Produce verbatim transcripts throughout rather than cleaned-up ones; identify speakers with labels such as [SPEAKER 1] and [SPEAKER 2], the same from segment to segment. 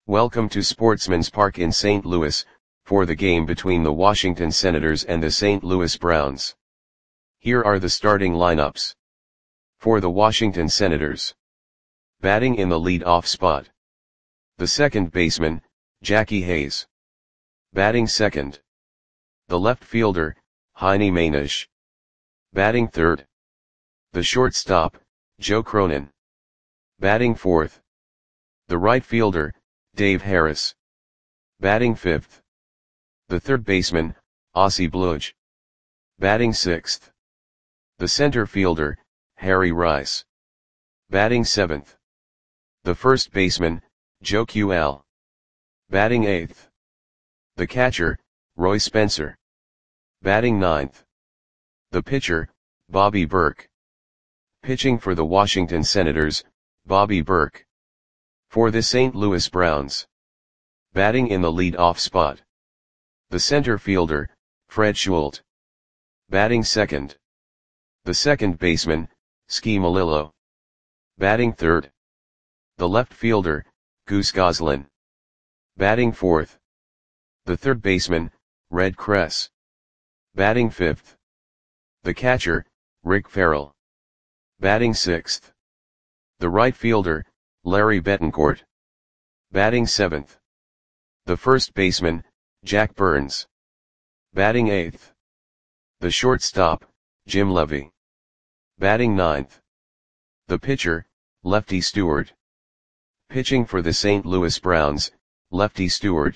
[SPEAKER 1] Welcome to Sportsman's Park in Saint Louis, for the game between the Washington Senators and the Saint Louis Browns. Here are the starting lineups. For the Washington Senators. Batting in the lead-off spot. The second baseman, Jackie Hayes. Batting second. The left fielder, Heini Mainish. Batting third. The shortstop, Joe Cronin. Batting fourth. The right fielder, Dave Harris. Batting fifth. The third baseman, Ozzie Bludge. Batting sixth. The center fielder, Harry Rice. Batting seventh. The first baseman, Joe Qual. Batting eighth. The catcher, Roy Spencer. Batting ninth. The pitcher, Bobby Burke. Pitching for the Washington Senators, Bobby Burke. For the Saint Louis Browns. Batting in the lead-off spot. The center fielder, Fred Schulte. Batting second. The second baseman, Ski Malillo. Batting third. The left fielder, Goose Goslin. Batting fourth. The third baseman, Red Kress. Batting fifth. The catcher, Rick Farrell. Batting sixth. The right fielder, Larry Betancourt. Batting seventh. The first baseman, Jack Burns. Batting eighth. The shortstop, Jim Levy. Batting ninth. The pitcher, Lefty Stewart. Pitching for the Saint Louis Browns, Lefty Stewart.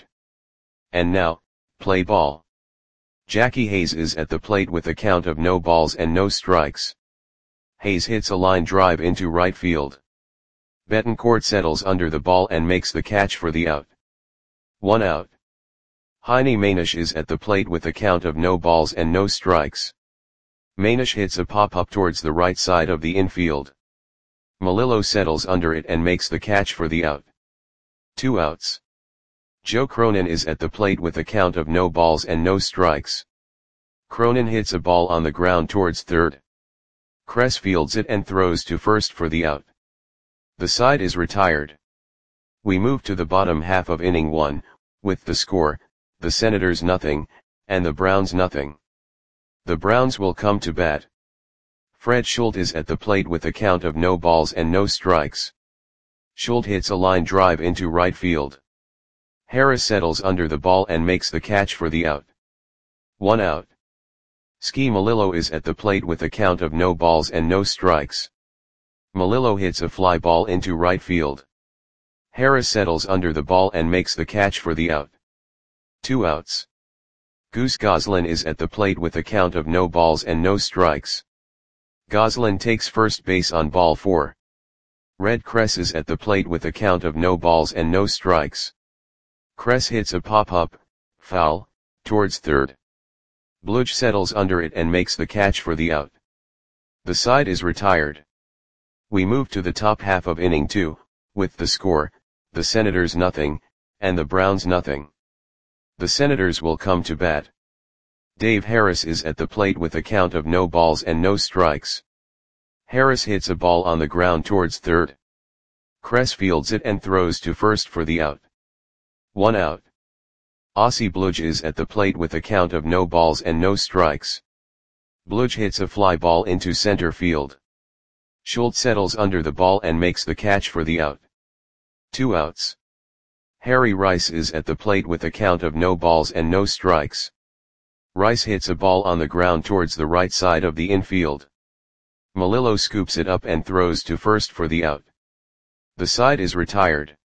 [SPEAKER 1] And now, play ball. Jackie Hayes is at the plate with a count of no balls and no strikes. Hayes hits a line drive into right field. Betancourt settles under the ball and makes the catch for the out. One out. Heini Mainish is at the plate with a count of no balls and no strikes. Mainish hits a pop-up towards the right side of the infield. Malillo settles under it and makes the catch for the out. Two outs. Joe Cronin is at the plate with a count of no balls and no strikes. Cronin hits a ball on the ground towards third. Kress fields it and throws to first for the out. The side is retired. We move to the bottom half of inning one, with the score, the Senators nothing, and the Browns nothing. The Browns will come to bat. Fred Schulte is at the plate with a count of no balls and no strikes. Schulte hits a line drive into right field. Harris settles under the ball and makes the catch for the out. One out. Ski Malillo is at the plate with a count of no balls and no strikes. Malillo hits a fly ball into right field. Harris settles under the ball and makes the catch for the out. Two outs. Goose Goslin is at the plate with a count of no balls and no strikes. Goslin takes first base on ball four. Red Kress is at the plate with a count of no balls and no strikes. Kress hits a pop-up, foul, towards third. Bludge settles under it and makes the catch for the out. The side is retired. We move to the top half of inning two, with the score, the Senators nothing, and the Browns nothing. The Senators will come to bat. Dave Harris is at the plate with a count of no balls and no strikes. Harris hits a ball on the ground towards third. Kress fields it and throws to first for the out. One out. Ozzie Bludge is at the plate with a count of no balls and no strikes. Bludge hits a fly ball into center field. Schulte settles under the ball and makes the catch for the out. Two outs. Harry Rice is at the plate with a count of no balls and no strikes. Rice hits a ball on the ground towards the right side of the infield. Malillo scoops it up and throws to first for the out. The side is retired.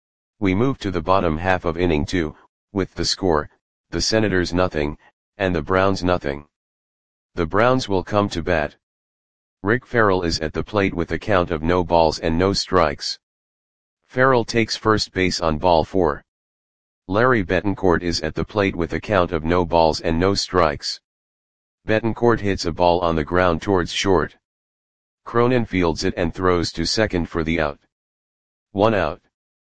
[SPEAKER 1] We move to the bottom half of inning two, with the score, the Senators nothing, and the Browns nothing. The Browns will come to bat. Rick Farrell is at the plate with a count of no balls and no strikes. Farrell takes first base on ball four. Larry Betancourt is at the plate with a count of no balls and no strikes. Betancourt hits a ball on the ground towards short. Cronin fields it and throws to second for the out. One out.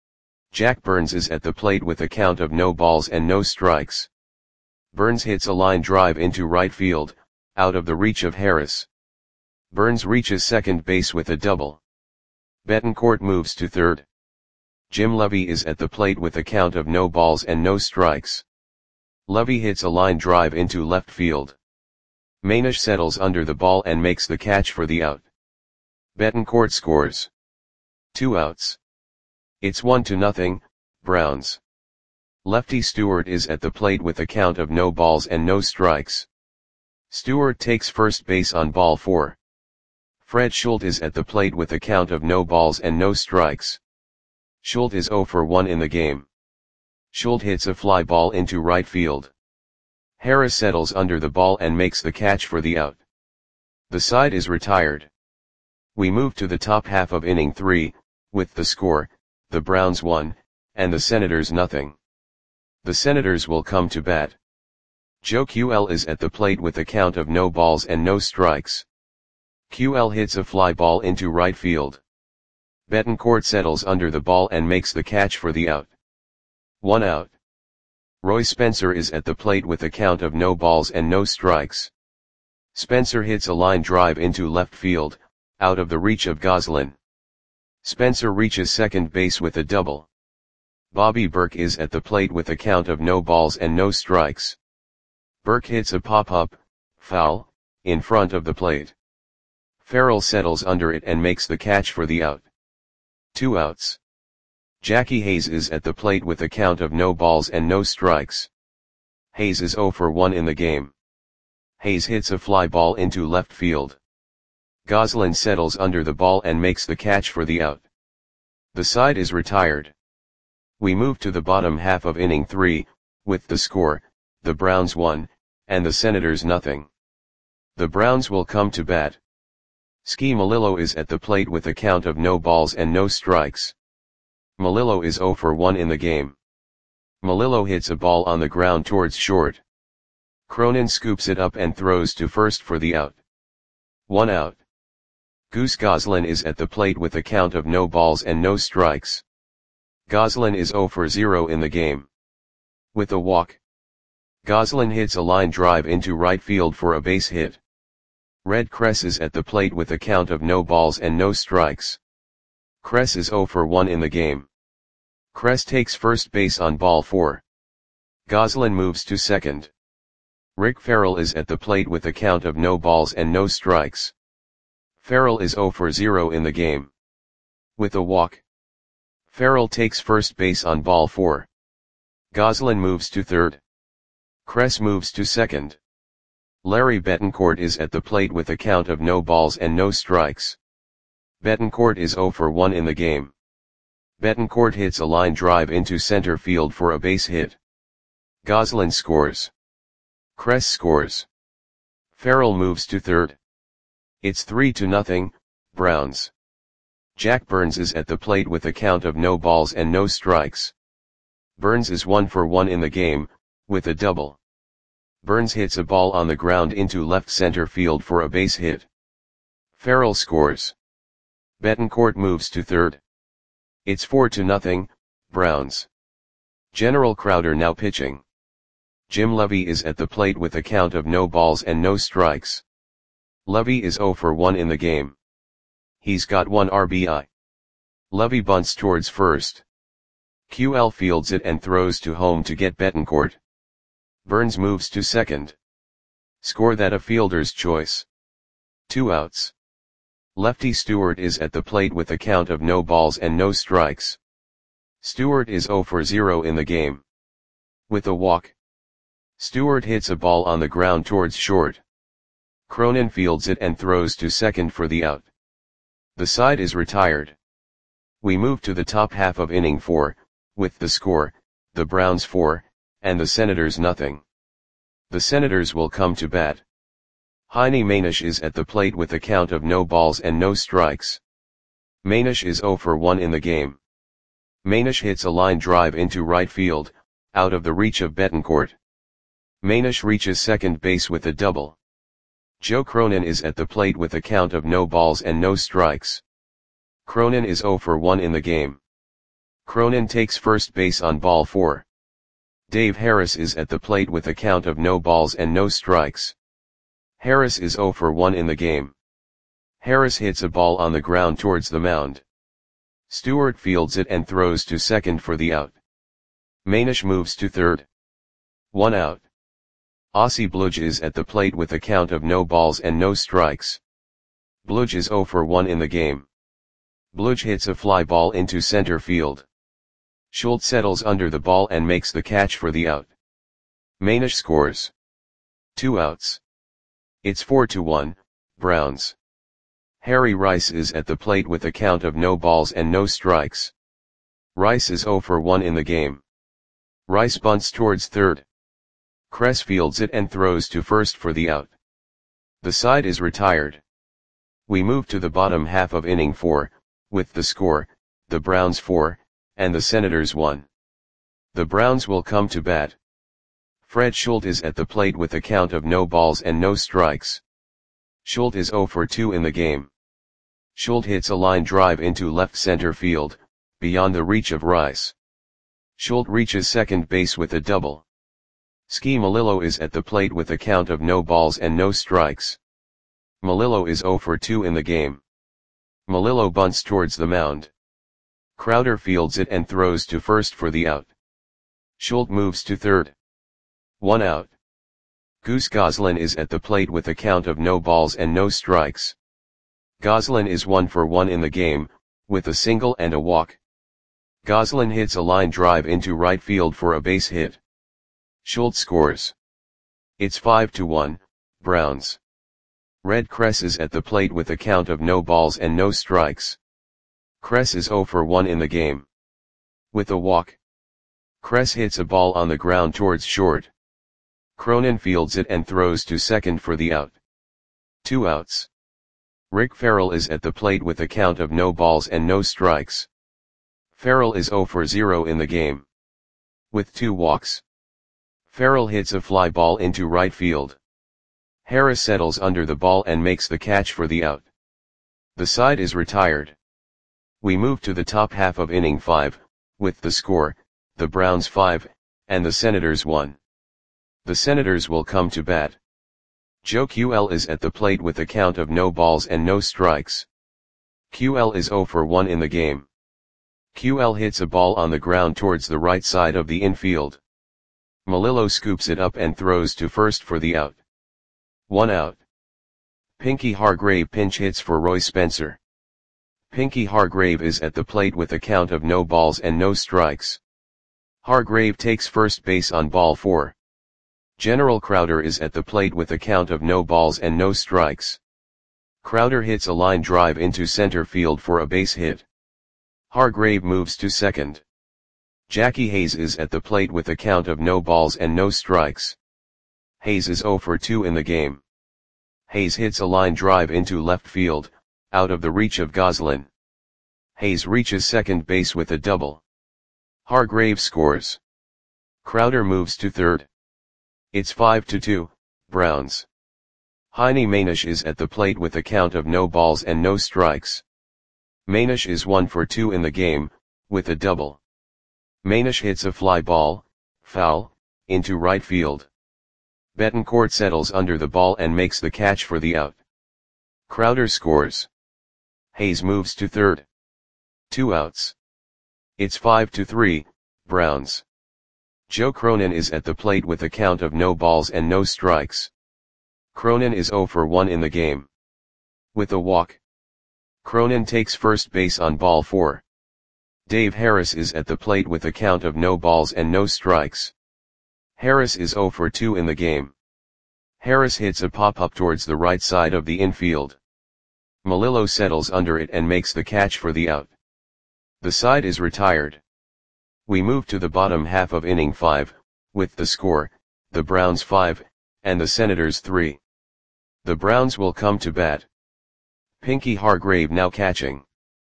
[SPEAKER 1] Jack Burns is at the plate with a count of no balls and no strikes. Burns hits a line drive into right field, out of the reach of Harris. Burns reaches second base with a double. Betancourt moves to third. Jim Levy is at the plate with a count of no balls and no strikes. Levy hits a line drive into left field. Mainish settles under the ball and makes the catch for the out. Betancourt scores. Two outs. It's one to nothing, Browns. Lefty Stewart is at the plate with a count of no balls and no strikes. Stewart takes first base on ball four. Fred Schultz is at the plate with a count of no balls and no strikes. Schultz is oh for one in the game. Schultz hits a fly ball into right field. Harris settles under the ball and makes the catch for the out. The side is retired. We move to the top half of inning three, with the score, the Browns one, and the Senators nothing. The Senators will come to bat. Joe Q L is at the plate with a count of no balls and no strikes. Q L hits a fly ball into right field. Betancourt settles under the ball and makes the catch for the out. One out. Roy Spencer is at the plate with a count of no balls and no strikes. Spencer hits a line drive into left field, out of the reach of Goslin. Spencer reaches second base with a double. Bobby Burke is at the plate with a count of no balls and no strikes. Burke hits a pop-up, foul, in front of the plate. Farrell settles under it and makes the catch for the out. Two outs. Jackie Hayes is at the plate with a count of no balls and no strikes. Hayes is oh for one in the game. Hayes hits a fly ball into left field. Goslin settles under the ball and makes the catch for the out. The side is retired. We move to the bottom half of inning three, with the score, the Browns one, and the Senators nothing. The Browns will come to bat. Ski Melillo is at the plate with a count of no balls and no strikes. Melillo is oh for one in the game. Melillo hits a ball on the ground towards short. Cronin scoops it up and throws to first for the out. One out. Goose Goslin is at the plate with a count of no balls and no strikes. Goslin is oh for zero in the game. With a walk. Goslin hits a line drive into right field for a base hit. Red Kress is at the plate with a count of no balls and no strikes. Kress is oh for one in the game. Kress takes first base on ball four. Goslin moves to second. Rick Farrell is at the plate with a count of no balls and no strikes. Farrell is oh for zero in the game. With a walk. Farrell takes first base on ball four. Goslin moves to third. Kress moves to second. Larry Betancourt is at the plate with a count of no balls and no strikes. Betancourt is oh for one in the game. Betancourt hits a line drive into center field for a base hit. Goslin scores. Kress scores. Farrell moves to third. It's three to nothing, Browns. Jack Burns is at the plate with a count of no balls and no strikes. Burns is one for one in the game, with a double. Burns hits a ball on the ground into left center field for a base hit. Farrell scores. Betancourt moves to third. It's four to nothing, Browns. General Crowder now pitching. Jim Levy is at the plate with a count of no balls and no strikes. Levy is oh for one in the game. He's got one R B I. Levy bunts towards first. Q L fields it and throws to home to get Betancourt. Burns moves to second. Score that a fielder's choice. Two outs. Lefty Stewart is at the plate with a count of no balls and no strikes. Stewart is oh for zero in the game. With a walk. Stewart hits a ball on the ground towards short. Cronin fields it and throws to second for the out. The side is retired. We move to the top half of inning four, with the score, the Browns four, and the Senators nothing. The Senators will come to bat. Heine Mainish is at the plate with a count of no balls and no strikes. Mainish is oh for one in the game. Mainish hits a line drive into right field, out of the reach of Betancourt. Mainish reaches second base with a double. Joe Cronin is at the plate with a count of no balls and no strikes. Cronin is oh for one in the game. Cronin takes first base on ball four. Dave Harris is at the plate with a count of no balls and no strikes. Harris is oh for one in the game. Harris hits a ball on the ground towards the mound. Stewart fields it and throws to second for the out. Manish moves to third. One out. Aussie Bludge is at the plate with a count of no balls and no strikes. Bludge is zero for one in the game. Bludge hits a fly ball into center field. Schultz settles under the ball and makes the catch for the out. Manish scores. Two outs. It's four to one, Browns. Harry Rice is at the plate with a count of no balls and no strikes. Rice is zero for one in the game. Rice bunts towards third. Kress fields it and throws to first for the out. The side is retired. We move to the bottom half of inning four, with the score, the Browns four, and the Senators one. The Browns will come to bat. Fred Schultz is at the plate with a count of no balls and no strikes. Schultz is zero for two in the game. Schultz hits a line drive into left center field, beyond the reach of Rice. Schultz reaches second base with a double. Ski Melillo is at the plate with a count of no balls and no strikes. Melillo is zero for two in the game. Melillo bunts towards the mound. Crowder fields it and throws to first for the out. Schultz moves to third. One out. Goose Goslin is at the plate with a count of no balls and no strikes. Goslin is one for one in the game, with a single and a walk. Goslin hits a line drive into right field for a base hit. Schultz scores. It's five to one, Browns. Red Kress is at the plate with a count of no balls and no strikes. Kress is zero for one in the game. With a walk. Kress hits a ball on the ground towards short. Cronin fields it and throws to second for the out. Two outs. Rick Farrell is at the plate with a count of no balls and no strikes. Farrell is zero for zero in the game. With two walks. Farrell hits a fly ball into right field. Harris settles under the ball and makes the catch for the out. The side is retired. We move to the top half of inning five, with the score, the Browns five, and the Senators one. The Senators will come to bat. Joe Q L is at the plate with a count of no balls and no strikes. Q L is zero for one in the game. Q L hits a ball on the ground towards the right side of the infield. Melillo scoops it up and throws to first for the out. One out. Pinky Hargrave pinch hits for Roy Spencer. Pinky Hargrave is at the plate with a count of no balls and no strikes. Hargrave takes first base on ball four. General Crowder is at the plate with a count of no balls and no strikes. Crowder hits a line drive into center field for a base hit. Hargrave moves to second. Jackie Hayes is at the plate with a count of no balls and no strikes. Hayes is zero for two in the game. Hayes hits a line drive into left field, out of the reach of Goslin. Hayes reaches second base with a double. Hargrave scores. Crowder moves to third. It's five to two, Browns. Heine Manish is at the plate with a count of no balls and no strikes. Manish is one for two in the game, with a double. Manish hits a fly ball, foul, into right field. Betancourt settles under the ball and makes the catch for the out. Crowder scores. Hayes moves to third. Two outs. It's five to three, Browns. Joe Cronin is at the plate with a count of no balls and no strikes. Cronin is zero for one in the game. With a walk. Cronin takes first base on ball four. Dave Harris is at the plate with a count of no balls and no strikes. Harris is zero for two in the game. Harris hits a pop-up towards the right side of the infield. Melillo settles under it and makes the catch for the out. The side is retired. We move to the bottom half of inning five, with the score, the Browns five, and the Senators three. The Browns will come to bat. Pinky Hargrave now catching.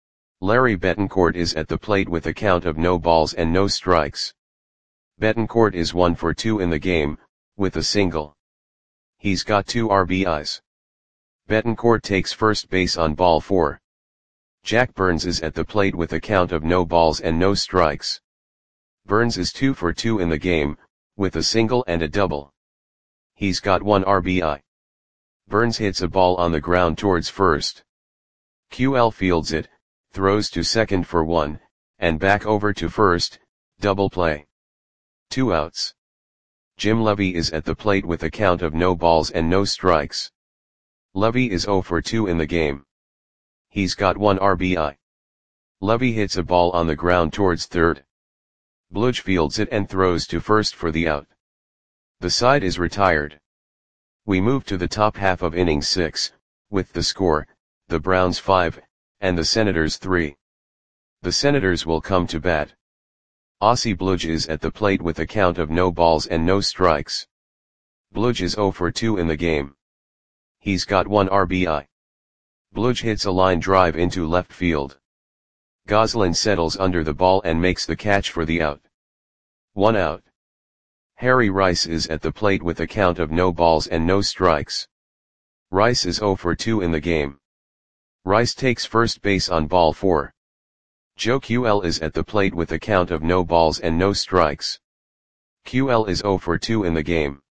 [SPEAKER 1] Larry Betancourt is at the plate with a count of no balls and no strikes. Betancourt is one for two in the game, with a single. He's got two R B Is. Betancourt takes first base on ball four. Jack Burns is at the plate with a count of no balls and no strikes. Burns is two for two in the game, with a single and a double. He's got one R B I. Burns hits a ball on the ground towards first. Q L fields it, throws to second for one, and back over to first, double play. Two outs. Jim Levy is at the plate with a count of no balls and no strikes. Levy is oh for two in the game. He's got one R B I. Levy hits a ball on the ground towards third. Bludge fields it and throws to first for the out. The side is retired. We move to the top half of inning six, with the score, the Browns five, and the Senators three. The Senators will come to bat. Ossie Bludge is at the plate with a count of no balls and no strikes. Bludge is oh for two in the game. He's got one R B I. Bludge hits a line drive into left field. Goslin settles under the ball and makes the catch for the out. One out. Harry Rice is at the plate with a count of no balls and no strikes. Rice is oh for two in the game. Rice takes first base on ball four. Joe Q L is at the plate with a count of no balls and no strikes. Q L is oh for two in the game.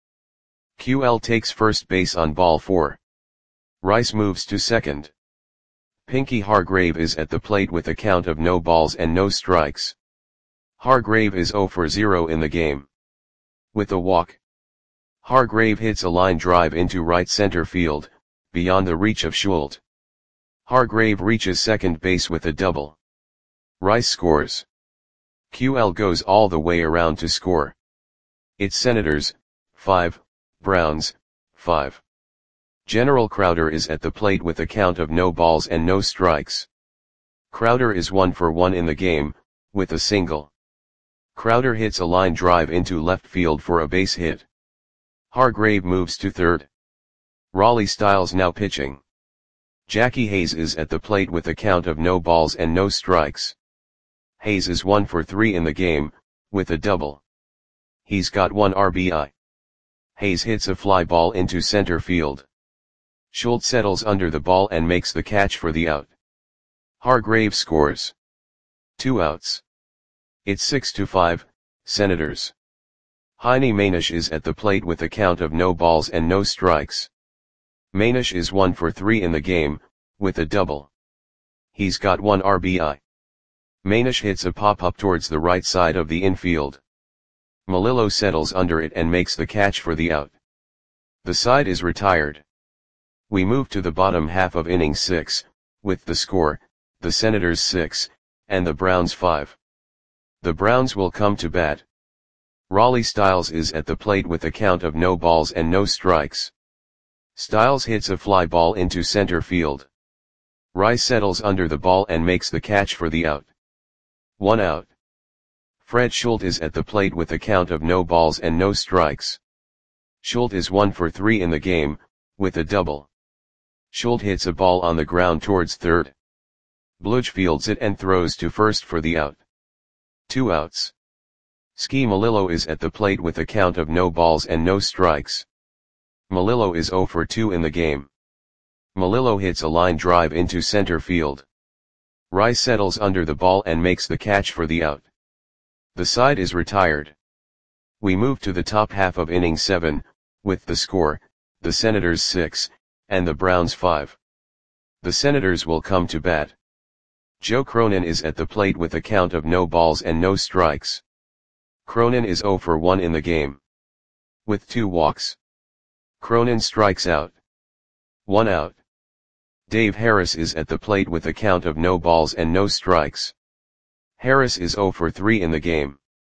[SPEAKER 1] Q L takes first base on ball four. Rice moves to second. Pinky Hargrave is at the plate with a count of no balls and no strikes. Hargrave is oh for zero in the game. With a walk. Hargrave hits a line drive into right center field, beyond the reach of Schultz. Hargrave reaches second base with a double. Rice scores. Q L goes all the way around to score. It's Senators, five, Browns, five. General Crowder is at the plate with a count of no balls and no strikes. Crowder is one for one in the game, with a single. Crowder hits a line drive into left field for a base hit. Hargrave moves to third. Raleigh Styles now pitching. Jackie Hayes is at the plate with a count of no balls and no strikes. Hayes is one for three in the game, with a double. He's got one R B I. Hayes hits a fly ball into center field. Schultz settles under the ball and makes the catch for the out. Hargrave scores. Two outs. It's six to five, Senators. Heine Manish is at the plate with a count of no balls and no strikes. Manish is one for three in the game, with a double. He's got one R B I. Manish hits a pop-up towards the right side of the infield. Melillo settles under it and makes the catch for the out. The side is retired. We move to the bottom half of inning six, with the score, the Senators six, and the Browns five. The Browns will come to bat. Raleigh Styles is at the plate with a count of no balls and no strikes. Styles hits a fly ball into center field. Rice settles under the ball and makes the catch for the out. One out. Fred Schultz is at the plate with a count of no balls and no strikes. Schultz is one for three in the game, with a double. Schultz hits a ball on the ground towards third. Bludge fields it and throws to first for the out. Two outs. Ski Melillo is at the plate with a count of no balls and no strikes. Melillo is oh for two in the game. Melillo hits a line drive into center field. Rice settles under the ball and makes the catch for the out. The side is retired. We move to the top half of inning seven, with the score, the Senators six, and the Browns five. The Senators will come to bat. Joe Cronin is at the plate with a count of no balls and no strikes. Cronin is oh for one in the game. With two walks. Cronin strikes out. One out. Dave Harris is at the plate with a count of no balls and no strikes. Harris is oh for three in the game.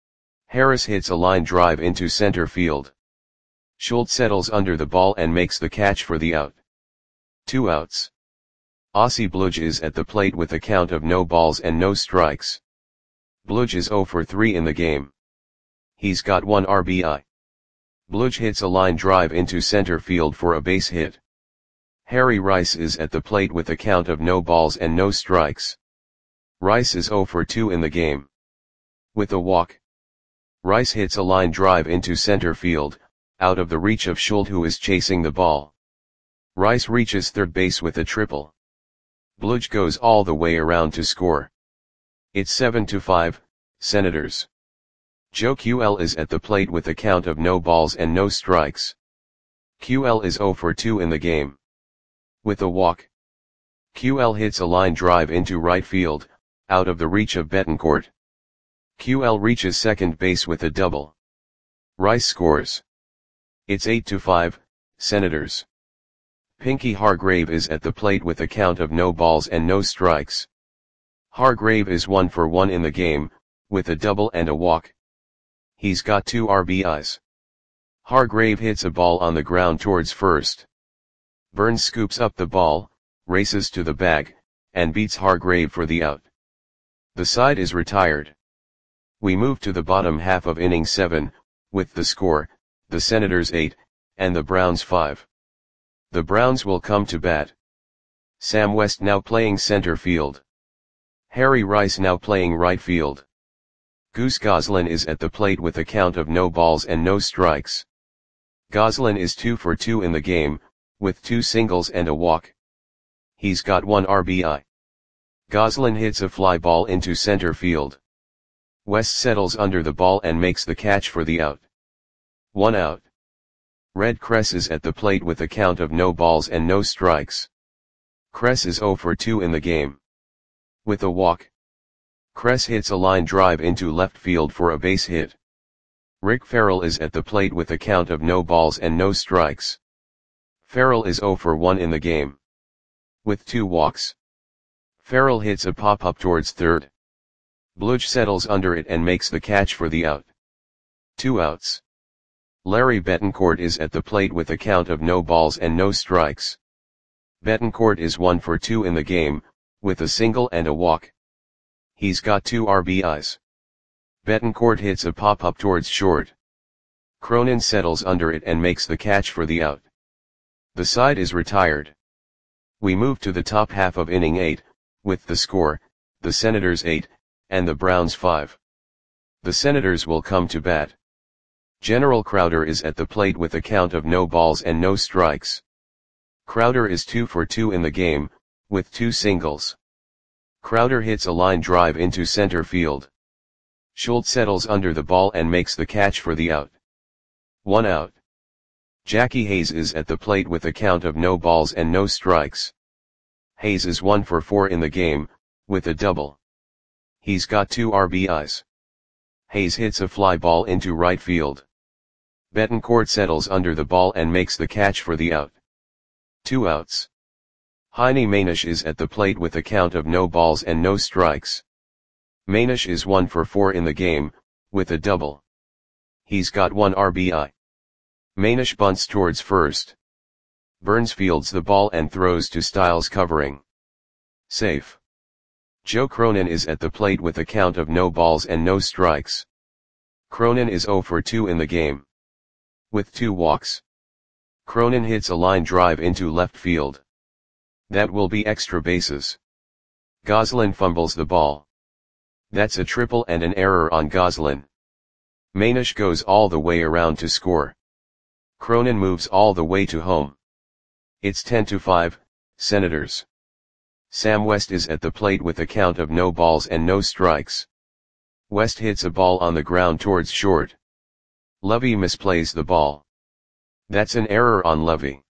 [SPEAKER 1] Harris hits a line drive into center field. Schultz settles under the ball and makes the catch for the out. Two outs. Ossie Bludge is at the plate with a count of no balls and no strikes. Bludge is oh for three in the game. He's got one R B I. Bludge hits a line drive into center field for a base hit. Harry Rice is at the plate with a count of no balls and no strikes. Rice is oh for two in the game. With a walk. Rice hits a line drive into center field, out of the reach of Schultz who is chasing the ball. Rice reaches third base with a triple. Bludge goes all the way around to score. It's seven to five, Senators. Joe Q L is at the plate with a count of no balls and no strikes. Q L is oh for two in the game. With a walk. Q L hits a line drive into right field, out of the reach of Betancourt. Q L reaches second base with a double. Rice scores. It's eight to five, Senators. Pinky Hargrave is at the plate with a count of no balls and no strikes. Hargrave is one for one in the game, with a double and a walk. He's got two R B Is. Hargrave hits a ball on the ground towards first. Burns scoops up the ball, races to the bag, and beats Hargrave for the out. The side is retired. We move to the bottom half of inning seven, with the score, the Senators eight, and the Browns five. The Browns will come to bat. Sam West now playing center field. Harry Rice now playing right field. Goose Goslin is at the plate with a count of no balls and no strikes. Goslin is two for two in the game, with two singles and a walk. He's got one R B I. Goslin hits a fly ball into center field. West settles under the ball and makes the catch for the out. One out. Red Kress is at the plate with a count of no balls and no strikes. Kress is zero for two in the game. With a walk. Kress hits a line drive into left field for a base hit. Rick Farrell is at the plate with a count of no balls and no strikes. Farrell is zero for one in the game. With two walks. Farrell hits a pop-up towards third. Bludge settles under it and makes the catch for the out. Two outs. Larry Betancourt is at the plate with a count of no balls and no strikes. Betancourt is one for two in the game, with a single and a walk. He's got two R B Is. Betancourt hits a pop-up towards short. Cronin settles under it and makes the catch for the out. The side is retired. We move to the top half of inning eight, with the score, the Senators eight, and the Browns five. The Senators will come to bat. General Crowder is at the plate with a count of no balls and no strikes. Crowder is two for two in the game, with two singles. Crowder hits a line drive into center field. Schultz settles under the ball and makes the catch for the out. One out. Jackie Hayes is at the plate with a count of no balls and no strikes. Hayes is one for four in the game, with a double. He's got two R B Is. Hayes hits a fly ball into right field. Betancourt settles under the ball and makes the catch for the out. Two outs. Heine Manish is at the plate with a count of no balls and no strikes. Manish is one for four in the game, with a double. He's got one R B I. Manish bunts towards first. Burns fields the ball and throws to Styles covering. Safe. Joe Cronin is at the plate with a count of no balls and no strikes. Cronin is zero for two in the game. With two walks. Cronin hits a line drive into left field. That will be extra bases. Goslin fumbles the ball. That's a triple and an error on Goslin. Manish goes all the way around to score. Cronin moves all the way to home. It's ten to five, Senators. Sam West is at the plate with a count of no balls and no strikes. West hits a ball on the ground towards short. Levy misplays the ball. That's an error on Levy.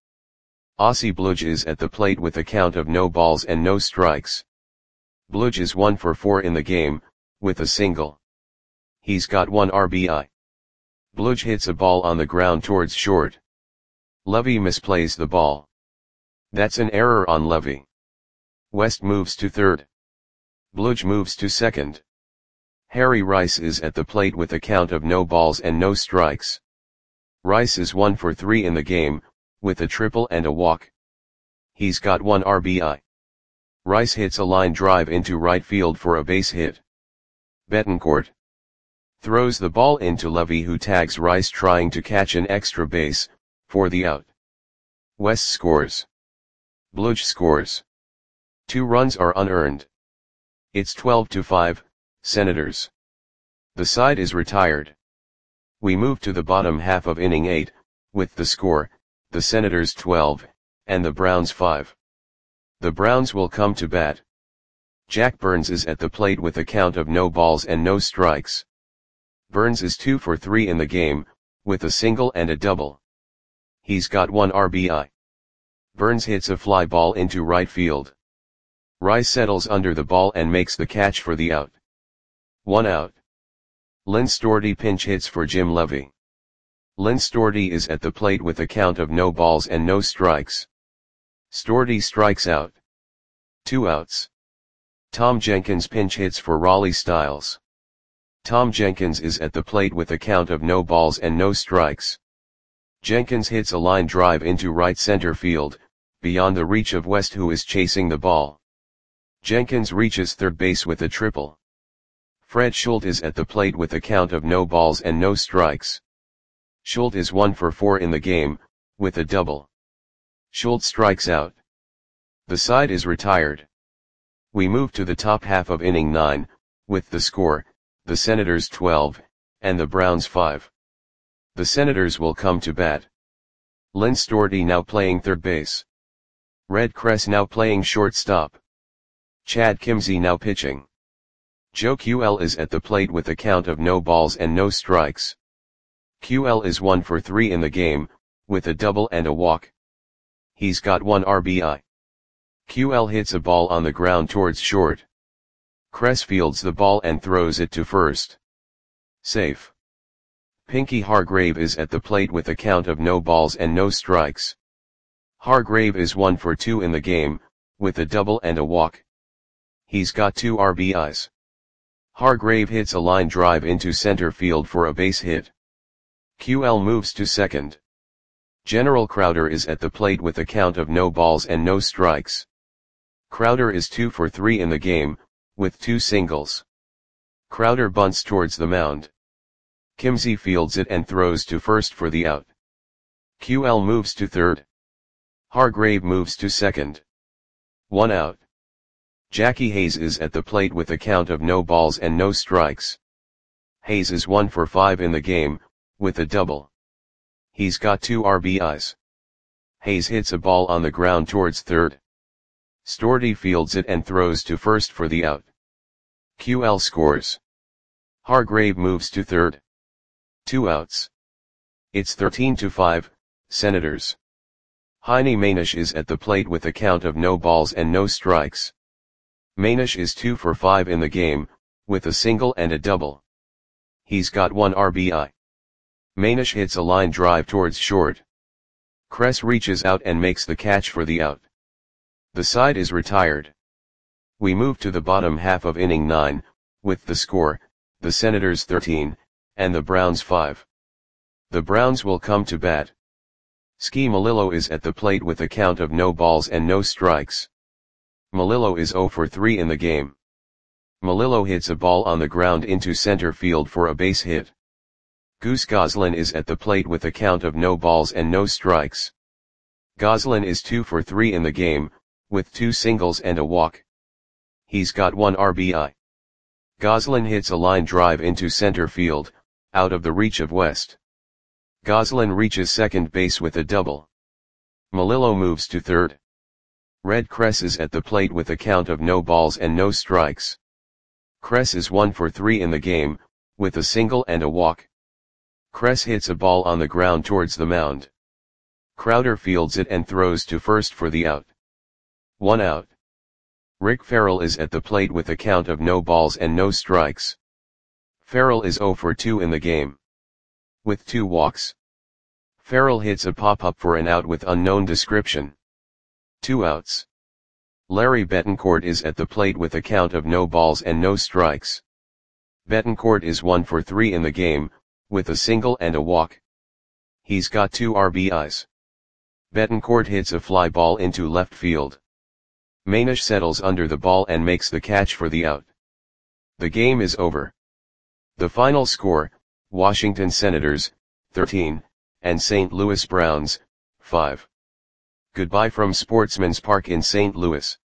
[SPEAKER 1] Ossie Bludge is at the plate with a count of no balls and no strikes. Bludge is one for four in the game, with a single. He's got one R B I. Bludge hits a ball on the ground towards short. Levy misplays the ball. That's an error on Levy. West moves to third. Bludge moves to second. Harry Rice is at the plate with a count of no balls and no strikes. Rice is one for three in the game, with a triple and a walk. He's got one R B I. Rice hits a line drive into right field for a base hit. Betancourt throws the ball into Levy, who tags Rice trying to catch an extra base, for the out. West scores. Bludge scores. Two runs are unearned. It's twelve to five, Senators. The side is retired. We move to the bottom half of inning eight, with the score, the Senators twelve, and the Browns five. The Browns will come to bat. Jack Burns is at the plate with a count of no balls and no strikes. Burns is two for three in the game, with a single and a double. He's got one R B I. Burns hits a fly ball into right field. Rice settles under the ball and makes the catch for the out. One out. Lynn Storti pinch hits for Jim Levy. Lynn Storti is at the plate with a count of no balls and no strikes. Storti strikes out. Two outs. Tom Jenkins pinch hits for Raleigh Styles. Tom Jenkins is at the plate with a count of no balls and no strikes. Jenkins hits a line drive into right center field, beyond the reach of West, who is chasing the ball. Jenkins reaches third base with a triple. Fred Schultz is at the plate with a count of no balls and no strikes. Schultz is one for four in the game, with a double. Schultz strikes out. The side is retired. We move to the top half of inning nine, with the score, the Senators twelve, and the Browns five. The Senators will come to bat. Lynn Storti now playing third base. Red Kress now playing shortstop. Chad Kimzey now pitching. Joe Q L is at the plate with a count of no balls and no strikes. Q L is one for three in the game, with a double and a walk. He's got one R B I. Q L hits a ball on the ground towards short. Kress fields the ball and throws it to first. Safe. Pinky Hargrave is at the plate with a count of no balls and no strikes. Hargrave is one for two in the game, with a double and a walk. He's got two R B Is. Hargrave hits a line drive into center field for a base hit. Q L moves to second. General Crowder is at the plate with a count of no balls and no strikes. Crowder is two for three in the game, with two singles. Crowder bunts towards the mound. Kimzey fields it and throws to first for the out. Q L moves to third. Hargrave moves to second. One out. Jackie Hayes is at the plate with a count of no balls and no strikes. Hayes is one for five in the game, with a double. He's got two R B Is. Hayes hits a ball on the ground towards third. Storti fields it and throws to first for the out. Q L scores. Hargrave moves to third. Two outs. It's thirteen to five, Senators. Heine Manish is at the plate with a count of no balls and no strikes. Manish is two for five in the game, with a single and a double. He's got one R B I. Manish hits a line drive towards short. Kress reaches out and makes the catch for the out. The side is retired. We move to the bottom half of inning nine, with the score, the Senators thirteen, and the Browns five. The Browns will come to bat. Ski Melillo is at the plate with a count of no balls and no strikes. Melillo is zero for three in the game. Melillo hits a ball on the ground into center field for a base hit. Goose Goslin is at the plate with a count of no balls and no strikes. Goslin is two for three in the game, with two singles and a walk. He's got one R B I. Goslin hits a line drive into center field, out of the reach of West. Goslin reaches second base with a double. Melillo moves to third. Red Kress is at the plate with a count of no balls and no strikes. Kress is one for three in the game, with a single and a walk. Kress hits a ball on the ground towards the mound. Crowder fields it and throws to first for the out. One out. Rick Farrell is at the plate with a count of no balls and no strikes. Farrell is zero for two in the game. With two walks. Farrell hits a pop-up for an out with unknown description. Two outs. Larry Betancourt is at the plate with a count of no balls and no strikes. Betancourt is one for three in the game, with a single and a walk. He's got two R B Is. Betancourt hits a fly ball into left field. Manish settles under the ball and makes the catch for the out. The game is over. The final score, Washington Senators, thirteen, and Saint Louis Browns, five. Goodbye from Sportsman's Park in Saint Louis.